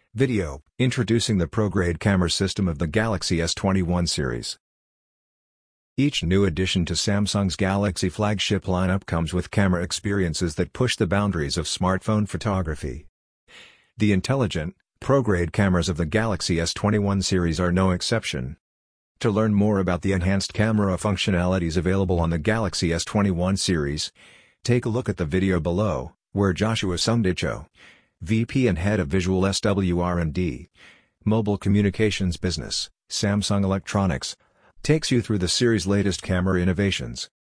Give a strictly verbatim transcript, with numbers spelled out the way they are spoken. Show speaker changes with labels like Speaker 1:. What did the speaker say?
Speaker 1: Video, introducing the ProGrade camera system of the Galaxy S twenty-one series. Each new addition to Samsung's Galaxy flagship lineup comes with camera experiences that push the boundaries of smartphone photography. The intelligent, ProGrade cameras of the Galaxy S twenty-one series are no exception. To learn more about the enhanced camera functionalities available on the Galaxy S twenty-one series, take a look at the video below, where Joshua Sundicho, V P and Head of Visual S W R and D, Mobile Communications Business, Samsung Electronics, takes you through the series' latest camera innovations.